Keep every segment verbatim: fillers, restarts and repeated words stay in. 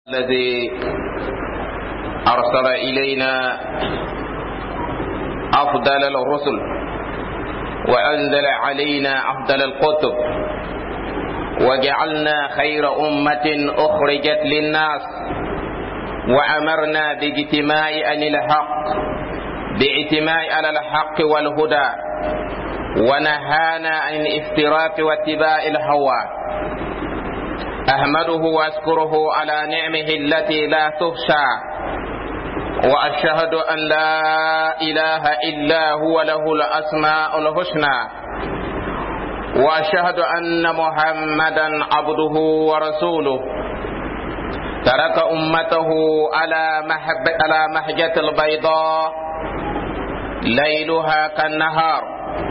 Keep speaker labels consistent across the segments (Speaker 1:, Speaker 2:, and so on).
Speaker 1: الذي أرسل إلينا أفضل الرسل وأنزل علينا أفضل الكتب وجعلنا خير أمة أخرجت للناس وأمرنا باجتماع عن الحق باجتماع على الحق والهدى ونهانا عن الافتراق واتباع الهوى. أحمده وأشكره على نعمه التي لا تحصى وأشهد أن لا إله إلا هو له الأسماء الحسنى وأشهد أن محمدا عبده ورسوله ترك أمته على محبة على محجة البيضاء ليلها كالنهار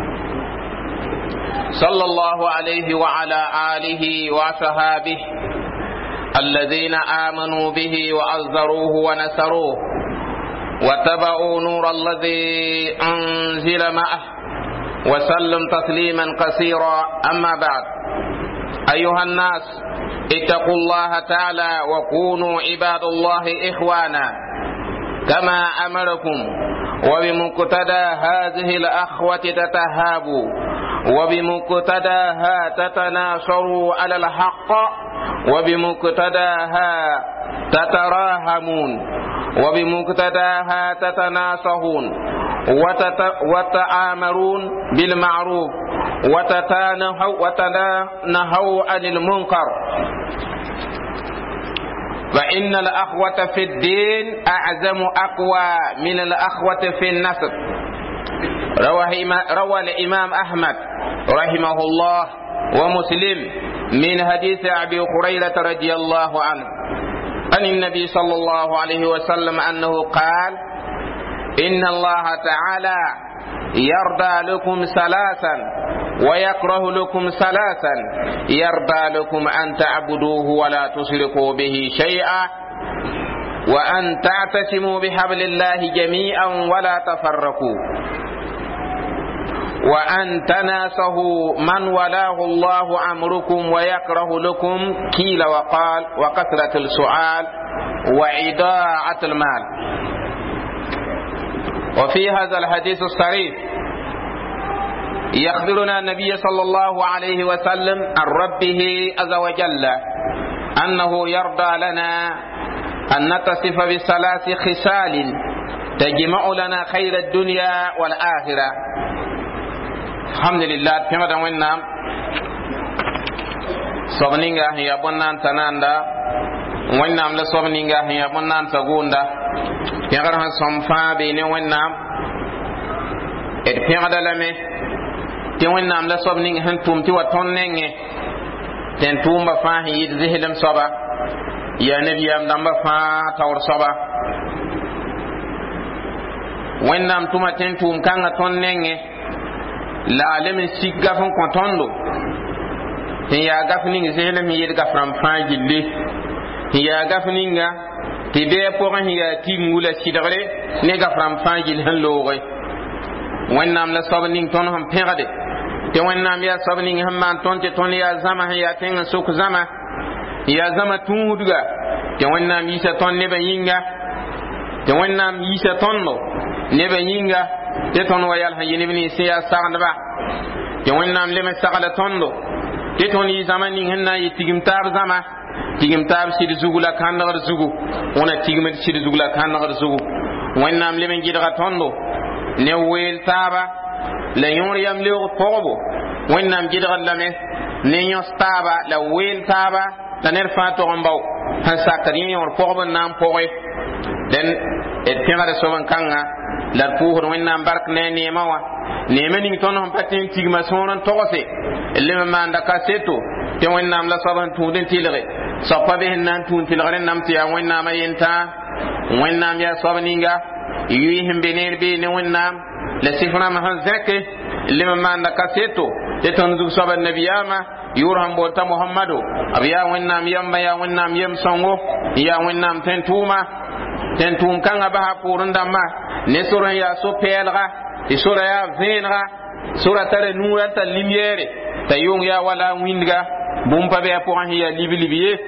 Speaker 1: صلى الله عليه وعلى آله وصحابه الذين آمنوا به وعزروه ونصروه واتبعوا نور الذي أنزل معه وسلم تسليما كثيرا. أما بعد، أيها الناس اتقوا الله تعالى وكونوا عباد الله إخوانا كما أمركم، وبمقتضى هذه الأخوة تتهابوا وبمقتضاها تتناصروا على الحق وبمقتضاها تتراهمون وبمقتضاها تتناصحون وتآمرون بالمعروف وتتنهوا وتنهوا عن المنكر، فإن الأخوة في الدين أعظم أقوى من الأخوة في النسب. روى الإمام أحمد رحمه الله ومسلم من حديث أبي هريرة رضي الله عنه عن النبي صلى الله عليه وسلم أنه قال: إن الله تعالى يرضى لكم ثلاثا ويكره لكم ثلاثا، يرضى لكم أن تعبدوه ولا تشركوا به شيئا، وأن تعتصموا بحبل الله جميعا ولا تفرقوا، وأن تناصحوا من ولاه الله أمركم ويكره لكم قيل وقال وكثرة السؤال وإضاعة المال. وفي هذا الحديث الصريح يخبرنا النبي صلى الله عليه وسلم عن ربه عز وجل أنه يرضى لنا أن نتصف بثلاث خصال تجمع لنا خير الدنيا والآخرة. الحمد لله كما دعونا صبنينغا هي بنان تناندا وينام لصبنينغا هي بنان تغوندا يغرها صنفا بين وينام ادفع دلمي تي وينام لصبنينغ هنتوم تي وطنينغ تنتوم بفاه يدزهلم صبا يا نبي أم دم بفاه تور صبا وينام توما تنتوم كان طنينغ la lem sik gafon kontondo tin ya gafning zelem yir gafram fangille tin ya gafninga ti be poran ya tingula sidare ne gafram fangil han lowe wonnam la sabning ton ham pegade te wonnam ya sabning ham man ton te ton ya zama ya ten suk zama ya zama tunduga te wonnam yisa ton ne be yinga te wonnam yisa tonno ne be yinga te ton wayal ha yini bini siya sagandba te wonnam lema sagala tondo te ton yi zamani henna yi tigim tab zama tigim tab sid zugula kandagar zugu ona tigim sid zugula kandagar zugu wonnam lema gidga tondo ne wel taba la yori yam le pobo wonnam gidga lame ne nyos taba la wel taba taner fa to mbaw han sakari yor pobo nam poy den et pegare soban kanga la puhur wonnam bark ne ne mawa ne mening ton hon patin tigma sonon togose lema manda kaseto te wonnam la saban tudin tilre sapa be nan tun tilre nam tiya wonnam ayenta wonnam ya sabaninga yi himbe ne be ne wonnam la sifra ma han zake lema manda kaseto te ton du saban nabiyama yurham bolta muhammadu abiya wonnam yamba ya wonnam yam songo ya wonnam tentuma tentum kanga ba purun damma ne suran ya so pelga isura ya venra sura tare nura ta limiere ta yung ya wala winga bumpa be po han ya libi libi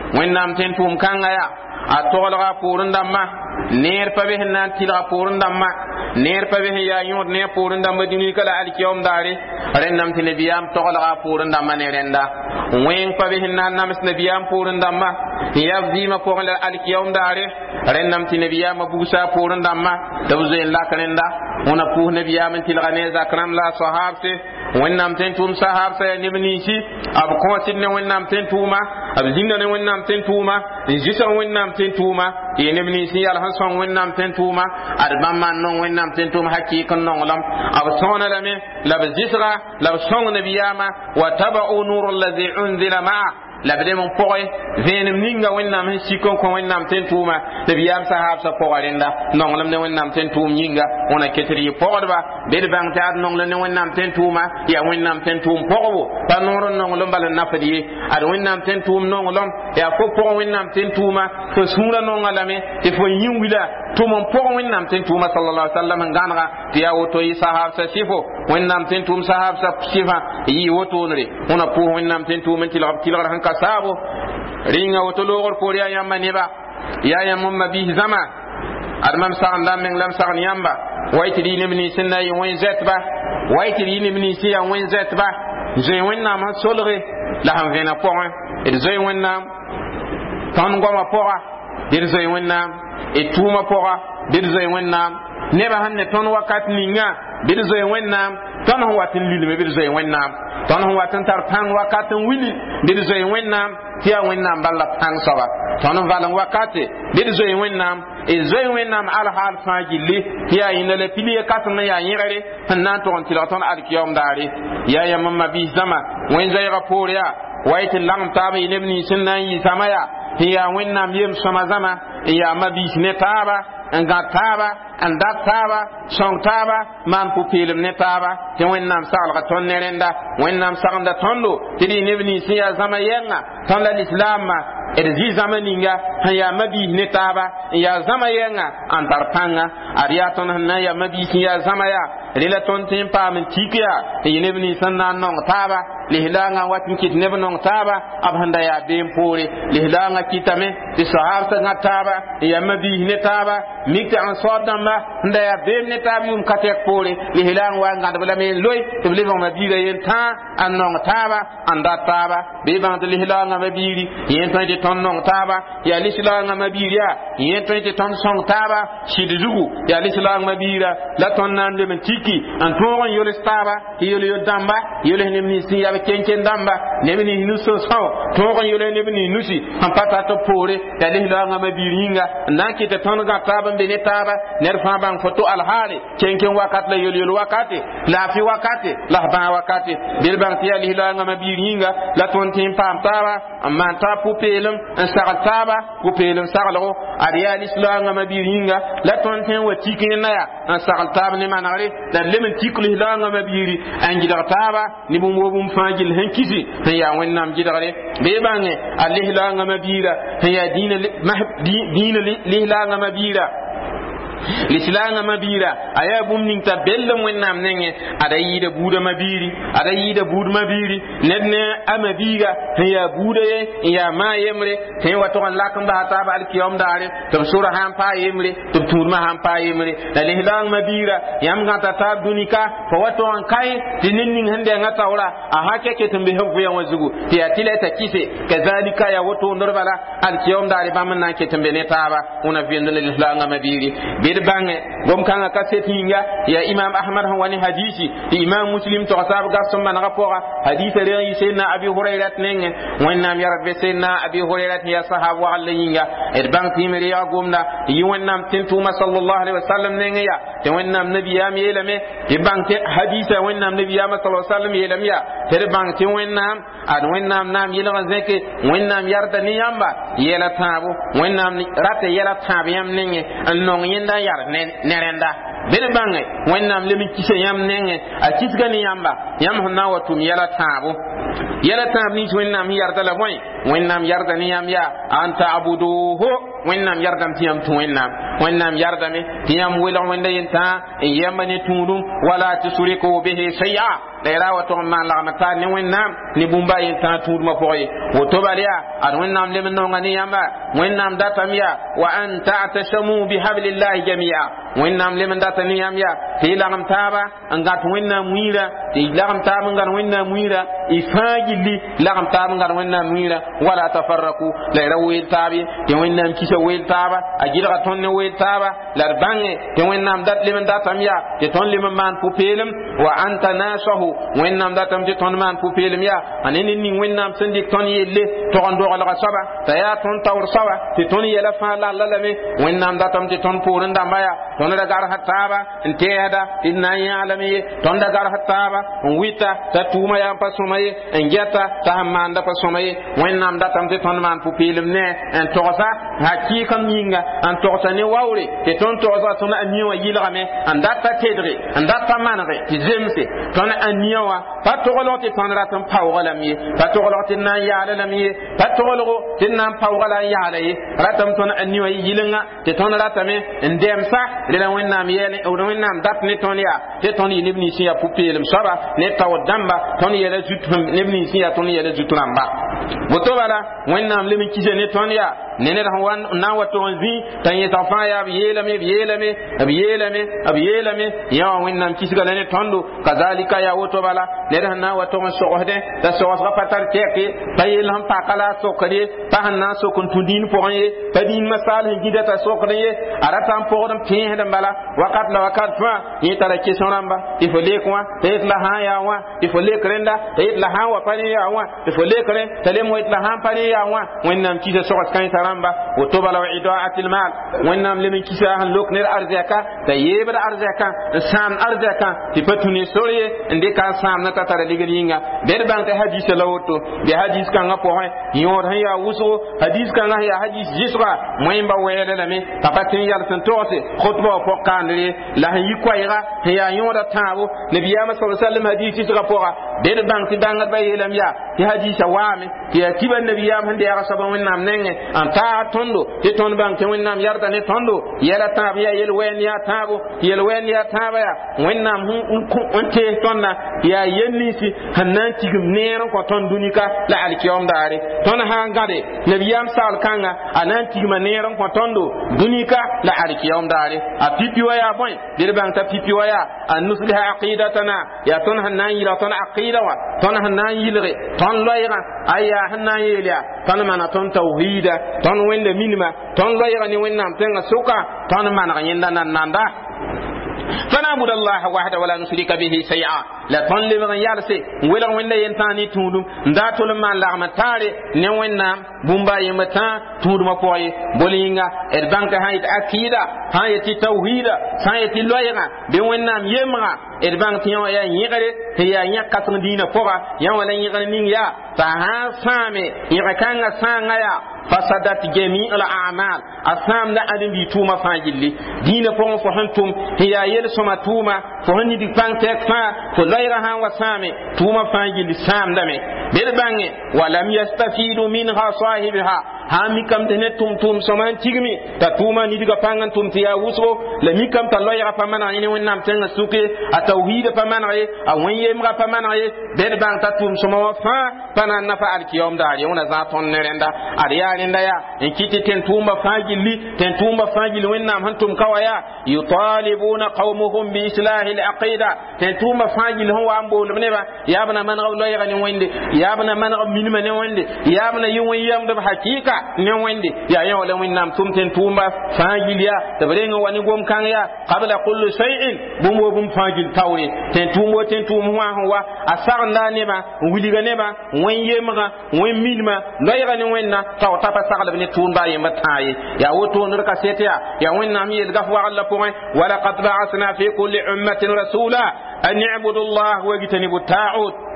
Speaker 1: wẽnnaam tẽn tʋʋm kãngã yaa a toglga pʋʋrẽ dãmbã neer pa bes n na n tɩlga pʋʋrẽ dãmbã neer pa bes n yaa yõod ne a pʋʋrẽ dãmbã dũnika la alkiyaom daare rẽnnaam tɩ nabiyaam toglga a pʋʋrẽ dãmbã ne rẽnda wẽng pa bes n na n nams nabiyaam pʋʋrẽ dãmbã n yaa vɩɩmã pʋgẽ la alkiyaom daare rẽnnaam tɩ nabiyaamã bugsa a pʋʋrẽ dãmbã tɩ b zoe n lak rẽnda wẽna pʋʋs nabiyaam n tɩlga ne a zak rãmb la a sahabse wẽnnaam tẽn tʋʋm sahabsa yaa neb ninsi b kõosd ne wẽnnaam tẽn tʋʋma b zĩnda ne wẽnnaam tẽn tʋʋma n zɩsg wẽnnaam tẽn tʋʋma yee neb nins n yals n sõng wẽnnaam tẽn tʋʋma ad bãmb maan nong wẽnnaam tẽn tʋʋm hakɩɩk n nonglem b sõona lame la b zɩsga la b sõng nabiyaamã wa taba'u nur allazi unzila ma'a la b lem n pʋgẽ vẽenem ninga wẽnnaam sẽn sik n kõ wẽnnaam tẽn tʋʋma nabiyaam sahabsã pʋga rẽnda nonglem ne wẽnnaam tẽn tʋʋm yĩnga wẽna ketr yɩ pʋgdba bed bãng tɩ ad nonglem ne wẽnnaam tẽn tʋʋma yaa wẽnnaam tẽn tʋʋm pʋgbo pa noor n nonglem bala n nafd ye ad wẽnnaam tẽn tʋʋm nonglem yaa fo pʋg wẽnnaam tẽn tʋʋma fo sũurã nongã lame tɩ fo yĩn wila tʋm n pʋg wẽnnaam tẽn tʋʋma sala sallam n gãnega tɩ yaa woto yɩ sahabsã sɩfo wẽnnaam tẽn tʋʋm sahabsã sɩfã yɩ wotoonre wẽna pʋʋs wẽnnaam tẽn tʋʋm n tɩlg tɩlgr sẽn ka saabo ringa woto loogr poor yaa yãmba neba yaa yãmb n ma biis zãma ad mam sagenda meng la m sagn yãmba way tɩ d yɩ neb nins n na n yɩ wẽn-zɛtba way tɩ d yɩ neb nins n yaa wẽn-zɛtba zoe wẽnnaam sẽn solge la sẽn vẽna pʋgẽ d zoe wẽnnaam tõnd goamã pʋga dɩ d zoe wẽnnaam d tʋʋmã pʋga dɩ d zoe wẽnnaam nebã sẽn ne tõnd wakat ninga bɩ d zoe wẽnnaam tõnd sẽn wat n lilme bɩ d zoe wẽnnaam tõnd sẽn wat n tar pãng wakat n wili bɩ d zoe wẽnnaam tɩ yaa wẽnnaam bala pãng soaba tõnd n val n wakate bɩ d zoe wẽnnaam d zoe wẽnnaam alhaal fãa gilli tɩ yaa yĩnda la pil ye kãsem n yaa yẽgre sẽn na n tʋg n tɩlg tõnd alkiyaom daare yaa yãmb n ma biis zãma wẽn-zoɛɛgã poor yaa wa y tɩ lagem taab yɩ neb nins n na n yɩ zãma yaa tɩ yaa wẽnnaam yem sõma zãma n yaa ma biis ne taaba n gãd taaba n dat taaba sõng taaba maan pʋ-peelem ne taaba tɩ wẽnnaam saglga tõnd ne rẽnda wẽnnaam sagenda tõndo tɩ d yɩ neb nins n yaa zãma yɛnga tõnd la lislaamã d zɩ zãma ninga sẽn yaa ma-biis ne taaba n yaa zãma yɛnga n tar pãnga ad yaa tõnd sẽn na n yaa ma-biis n yaa zãma yaa rela tõnd tɩ n paam n tik yaa n yɩ neb nins n na n nong taaba lislaangã wat n kɩt neb nong taaba b sẽn da yaa been poore lislaangã kɩtame tɩ sahabsã gã taaba n yaa ma-biis ne taaba mik tɩ n soad dãmba n da yaa beem ne taab yʋʋm ka tɛk poore lislaang wa n gãdb lame n loe tɩ b lebg ma-biirã yen tãa n nong taaba n dat taaba bɩ bãng tɩ lislaangã ma-biiri yen tõe tɩ tõnd nong taaba yaa lislaangã ma-biir yaa yen tõe tɩ tõnd sõng taaba sɩd zugu yaa lislaang ma-biirã la tõnd na n leb n tiki n tõog n yols taaba tɩ yol yol dãmba yols neb nins sẽn yaa b ken-ken dãmba neb nins nus sẽn sõg tõog n yols neb nins nusi sẽn pa tar tɩ poore yaa lislaangã ma-biir yĩnga n na n kɩt tɩ tõnd gã taab n be ne taaba ned fãa bãng fo to alhaale ken-ken wakat la yol yol wakate laafɩ wakate la f bãa wakate bɩ d bãng tɩ yaa lislaangã ma-biir yĩnga la tõnd tɩ n paam taaba n maan taab pʋ-peelem n sagl taaba pʋ-peelem saglgo ad yaa lislaangã ma-biir yĩnga la tõnd tɩ n wa tik yẽnda yaa n sagl taab ne manegre la d lem n tik lislaangã ma-biiri n gɩdg taaba ne bũmb wa bũmb fãa gill sẽn kisi sẽn yaa wẽnnaam gɩdgre bɩ bãnge a lislaangã ma-biirã sẽn yaa dĩinã lislaangã ma-biirã lislaangã ma-biirã a yaa bũmb ning t'a bellem wẽnnaam nengẽ ada yɩɩda buudã ma-biiri ada yɩɩda buud ma-biiri ned ne a ma-biiga sẽn yaa buudã ye n yaa maa yembre tɩ wa tʋg n lak n basa taab alkiyaom daare tɩ b sora sãn paa yembre tɩ b tũudmã sãn paa yembre la lislaang ma-biirã yãmb gãta taab dũnika fa wa tʋg n kae tɩ ned ning sẽn dɛngã taoora a sã kɛk tɩ n be sẽn vʋya wã zugu tɩ yaa tɩ la t'a kɩse kazalika yaa wotoondrbã la alkiyaom daare bãmb n na n ket n be ne taaba wẽna vẽnd la lislaangã ma-biiri bɩd bãnge gom kãngã ka set yĩnga yaa imam ahmad sẽn wa ne hadisi tɩ imam muslim togsab gas sẽn manegã pʋga hadisa reg yɩ seydna abi hurairat nengẽ wẽnnaam yarb be seydna abi hurairat yaa sahab wagl la yĩnga d bãng tɩ yẽ reega gomda yɩ wẽnnaam tẽn tʋʋma sallallahu alaihi wasallam nengẽ yaa tɩ wẽnnaam nabiyaam yeelame tɩ bãng tɩ hadisa wẽnnaam nabiyaamã sa sallam yeelame yaa tɩ d bãng tɩ wẽnnaam ad wẽnnaam naam yɩlg n zẽke wẽnnaam yarda ne yãmba yɛla tãabo wẽnnaam rata yɛla tãab yãmb nengẽ n nong yẽnda n yar ne rẽnda bɩd bãnge wẽnnaam leb n kisa yãmb nengẽ a kisga ne yãmba yãmb sẽn na n wa tʋm yɛla tãabo yɛla tãab nins wẽnnaam sẽn yarda la bõe wẽnnaam yarda ne yãmb yaa an ta'buduhu wẽnnaam yardame tɩ yãmb tũ wẽnnaam wẽnnaam yardame tɩ yãmb welg wẽnda yentã n yãmba ne tũudum wala tusriku bihi shay'a la y ra wa tog n maan lagm taar ne wẽnnaam ne bũmba yentã tũudmã pʋgẽ ye woto bal yaa ad wẽnnaam lem n nonga ne yãmba wẽnnaam datame yaa wa an ta'tasamu bihablillahi jami'a wẽnnaam lem n data ne yãmb yaa tɩ y lagm taaba n gãt wẽnnaam wĩira tɩ y lagm taab n gãd wẽnnaam wĩira y fãa gilli lagm taab n gãd wẽnnaam wĩira wala tafarraku la y ra weel taab ye tɩ wẽnnaam kisa weel taaba a gɩlga tõnd ne weel taaba la d bãnge tɩ wẽnnaam dat lem n datame yaa tɩ tõnd lem n maan pʋ-peelem wa anta nasahu wẽnnaam datame tɩ tõnd maan pʋ-peelem yaa a ne ne ning wẽnnaam sẽn dɩk tõnd yelle tog n doglga soaba t'a yaa tõnd taoor soaba tɩ tõnd yɛla fãa lalla lame wẽnnaam datame tɩ tõnd poorẽ dãmba yaa tõnd da garsa taaba n teesda tɩ d na n yãalame ye tõnd da garsa taaba n wɩta t'a tʋʋma yaa pa sõma ye n gɛta t'a sẽn maanda pa sõma ye wẽnnaam datame tɩ tõnd maan pʋ-peelem ne n togsa hakɩɩkam yĩnga n togsa ne waoore tɩ tõnd togsga tõnd a nia wã yɩlgame n data tedge n data manege tɩ zemse tõnd a nia wã pa toglg tɩ tõnd rat n paooga lame ye pa toglg tɩ d na n yaala lame ye pa toglgo tɩ d na n paooga la n yaala ye ratame tõnd a nia wã yɩlenga tɩ tõnd ratame n dɛmsa rela wẽnnaam yɛɛle wẽnnaam dat ne tõnd yaa tɩ tõnd yɩ neb nins yaa pʋ-peelem soaba ne taood dãmba tõnd yɛla zut neb nins yaa tõnd yɛla zut rãmba woto bala wẽnnaam lem n kisa ne tõnd yaa ne ned sẽn na n wa tog n zĩ t'a yẽsg fãa yaa b yeelame b yeelame b yeelame b yeelame yã wã wẽnnaam kisga la ne tõndo kazalika yaa woto bala ned sẽn na n wa tog n sogsdẽ t'a sogsga pa tar tɛke pa yell sẽn paka la a sokd ye pa sẽn na n sok n tũ dĩin pʋgẽ ye pa dĩin masaal sẽn gɩda t'a sokd ye a rata n pʋgd n pẽesd n bala wakat la wakat fãa yẽ tara kes rãmba tɩ fo leek wã t'a yet la sã n yaa wã tɩ fo leek rẽnda t'a yet la sã n wa pa ne yaa wã tɩ fo leek rẽ t'a lem wet la sã n pa ne yaa wã wẽnnaam kisa sogs kãensa rãmba woto bala wa idaati lmal wẽnnaam lem n kisa sẽn lok ned arzɛka t'a yeebd arzɛkã n sãam arzɛkã tɩ pa tũ ne sor ye n dɩka n sãamdã t'a tara ligd yĩnga bed bãng tɩ hadiisa la woto bɩ hadiis kãngã pʋgẽ yõod sẽn yaa wʋsgo hadiis kãngã sẽn yaa hadiis zɩsga moẽmba wɛɛle lame t'a pa tẽ n yals n togse khutba wã pʋg kãandre la sẽn yi koɛɛga sẽn yaa yõoda tãabo nabiyaamã sa sallam hadiis zɩsga pʋga bed bãng tɩ bãngdbã yeelame yaa tɩ hadiisa waame tɩ yaa kiba nabiyaam sẽn deega soaba wẽnnaam nengẽ n taa tõndo tɩ tõnd bãng tɩ wẽnnaam yarda ne tõndo yɛla tãab yaa yel wɛɛn yaa tãabo yel wɛɛn yaa tãaba yaa wẽnnaam n tees tõnda yaa yel ninsi sẽn na n tigm neer n kõ tõnd dũnika la alkiyaoom daare tõnd sã n gãde nabiyaam saal kãnga a na n tigma neer n kõ tõndo dũnika la alkiyaoom daare a pipi wa yaa bõe ded bãng t'a pipi wa yaa a nusliha aqidatana yaa tõnd sẽn na n yɩlg tõnd aqɩɩda wã tõnd sẽn na n yɩlge tõnd loɛɛgã a yaa sẽn na n yeel yaa tõnd mana tõnd tawhiida tõnd wẽnda minima tõnd loɛɛga ne wẽnnaam tẽngã sʋka tõnd maneg yẽnda nan-nanda فنعبد الله وحده ولا نشرك به شيئا لا تون لبن يالسي ولا وين ينتاني تودم ذات لما لغم تاري ne wẽnnaam bũmba yembã tã tũudmã pʋgẽ ye bol yĩnga d bãng tɩ sã n yet akɩɩda sã n yet tɩ tawhiida sã n yet tɩ loɛɛgã bɩ wẽnnaam yembga d bãng tɩ yã wã yaa yẽgre tɩ yaa yã kãseng dĩinã pʋga yã wã la yẽgr ning yaa t'a sã n sãame yẽg-kãngã sãngã yaa fasadat jami al a'mal asam da adam bi tuma fajilli dina fo fo hantum hiya yel soma tuma fo hani di pang tek fa fo layra han wasame tuma fajilli sam dame bel bange walam yastafidu minha sahibiha ha mi kam tene tum tum soman tigmi ta tuma ni diga pangan tum tiya wuso la mi kam ta layra pa mana ni wonnam tenga suke a tawhid pa mana ye a wanye mga pa mana ye bel bang ta tum soma fa pana nafa al kiyom da yona za ton nerenda ariya nda ya en kiti ten tumba fajili ten tumba fajili wennam hantum kawaya yutalibuna qaumuhum bi islahi al-aqida ten tumba fajili ho ambo lebneba yabna man gaw loyga ni wende yabna man gaw minima ni wende yabna yun yam da hakika ni wende ya ya wala wennam tum ten tumba fajili ya tabrenga wani gom kan ya qabla kulli shay'in bumbo bum fajil tawri ten tumbo ten tum wa wa asarna neba wiliga neba wen yemga wen minima loyga ni wenna taw tapa sagla bne tun ba yemba taye ya woto nur ka setia ya wonna mi el gafwa alla point wala qad ba'athna fi kulli ummatin rasula an ya'budu Allah wa yajtanibu at-ta'ud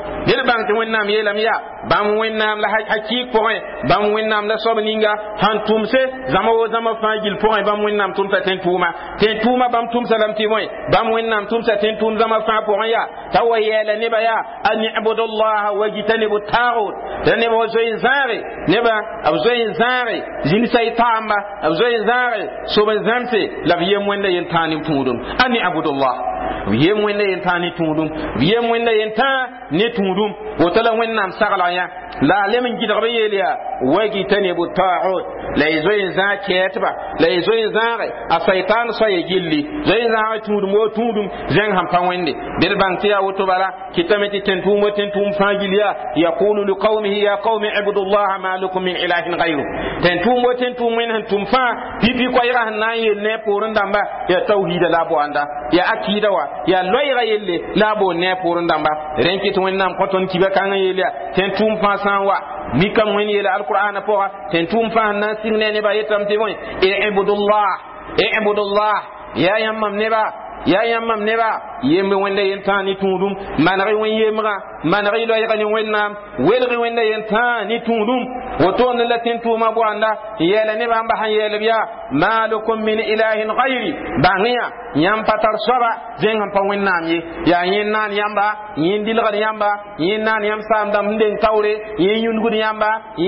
Speaker 1: dil bang te wẽnnaam yeelame yaa bãmb wẽnnaam la hakɩɩk pʋgẽ bãmb wẽnnaam la soab ninga sãn tʋmse zãma wo zãma fãa gill pʋgẽ bãmb wẽnnaam tʋmsa tẽn-tʋʋma tẽn-tʋʋma bãmb tʋmsa lame tɩ bõe bãmb wẽnnaam tʋmsa tẽn-tʋʋm zãma fãa pʋgẽ yaa t'a wa yɛɛla nebã yaa an ibudu llaha wajtanibu taagut t'a nebã wa zoe n zãage nebã b zoe n zãage zĩn saytaamba b zoe n zãage sob n zãmse la b yem wẽnda yen-tãag ne tũudum an ibudu llah b yem wẽnda yen-tãag ne tũudum b yem wẽnda yen-tãag ne tũudum woto la wẽnnaam sagla yã la a lem n gɩdgb yeel yaa wajtanibu taagut la y zoe n zãag kɛɛtba la y zoe n zãage a saytaan soa ye gilli zoe n zãage tũudum wo tũudum zẽng sãn pa wẽnde bd bãng tɩ yaa woto bala kɩtame tɩ tẽn-tʋʋm wa tẽn-tʋʋm fãa gil yaa yaqulu liqaumihi ya qaumi ibudu llaha ma lakum min ilahin gayru tẽn-tʋʋm wa tẽn-tʋʋm wẽnd sẽn tʋm fãa pipi koɛɛgã sẽn na n yeel ne a poorẽ dãmba yaa tawhiida la a boanda yaa akɩɩda wa yaa loɛɛgã yelle la a boond ne a poorẽ dãmba rẽn kɩ tɩ wẽnnaam kõ tõnd kiba kãngã yeel yaa tẽn-tʋʋm fãa sã n wa mikame wẽnd yeela alqur'ana pʋga tẽn-tʋʋm fãa sẽn na n sɩng ne nebã yetame tɩ bõe ibudullah ibudullah yaa yãmbam nebã yaa yãmbam nebã yembe wẽnda yen-tãag ne tũudum maneg wẽn yemga maneg y loɛɛgã ne wẽnnaam welg wẽnda yen-tãag ne tũudum woto ne la tẽn-tʋʋmã boanda n yɛɛla nebã n bas n yɛɛlb yaa ma lakum min ilahin gayri bãng yã yãmb pa tar soaba zẽng sẽn pa wẽnnaam ye yaa yẽn naan yãmba yẽn dɩlgd yãmba yẽn naan yãmb saam-dãmb sẽn deng taoore yẽn yũndgd yãmba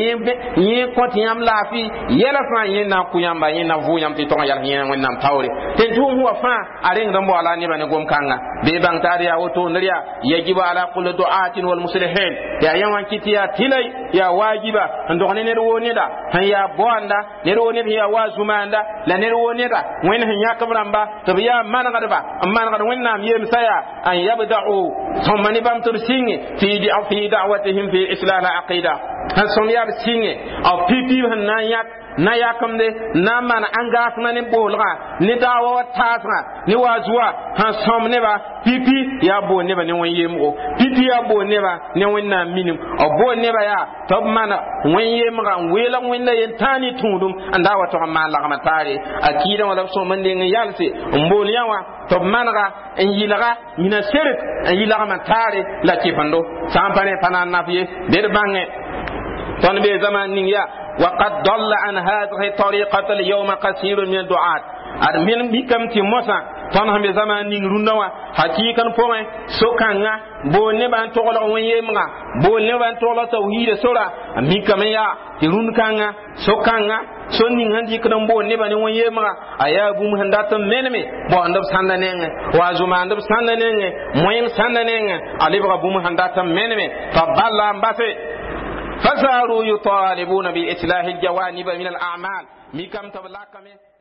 Speaker 1: yẽn kõt yãmb laafɩ yɛla fãa yẽn na n kʋ yãmba yẽn na vʋʋ yãmb tɩ tog n yals yẽ wẽnnaam taoore tẽn-tʋʋm wã fãa a rengd n baoola nebã ne gom-kãnga bee bãng taad yaa wotondr yaa yajibu ala kulli du'atin wal muslihin yaa yã wãn kɩt yaa tɩlay yaa waajiba n dog ne ned woo neda sẽn yaa boanda ned woo ned sẽn yaa waa zumaanda la ned woo neda wẽnd sẽn yãkb rãmba tɩ b yaa manegdba n manegd wẽnnaam yemsã yaa an yabda'u sõma ne bãmb tɩ b sɩnge fi da'watihim fi islah al aqida sẽn sõm yaa b sɩnge b pipi sẽn na n yãk na yakemde na n maan ãngaasmã ne boolgã ne daawa wa taasgã ne waa zuwa sẽn sõm nebã pipi yaa boond nebã ne wẽn-yemgo pipi yaa boond nebã ne wẽnnaam minim b boond nebã yaa tɩ b maan wẽn-yemgã n weelg wẽnda yen-tãag ne tũudum n daa wa tog n maan lagmã taare a kɩɩdã wã la b sõm n deng n yalse n bool yã wã tɩ b manega n yɩlga yĩna serk n yɩlgmã taare la kɩfendo sã n pa ne pa na n naf ye bed bãngẽ tõnd bee zãmaan ning yaa وقد ضل عن هذه الطريقة اليوم كثير من الدعاة أرمين بكم تموسا تنهم بزمان نيرونوا حقيقة فوق سكانا بولن بان تقول ويمغا بولن بان تقول توحيد سورة بكم يا ترون كانا سكانا sonni handi kadam bo ne bani won yema aya bum handa tan meneme bo andab sanda nenge wa zuma andab sanda nenge moyem sanda nenge alibra bum handa tan meneme faballa mbase فصاروا يطالبون بإصلاح الجوانب من الأعمال ميكم تبلاكم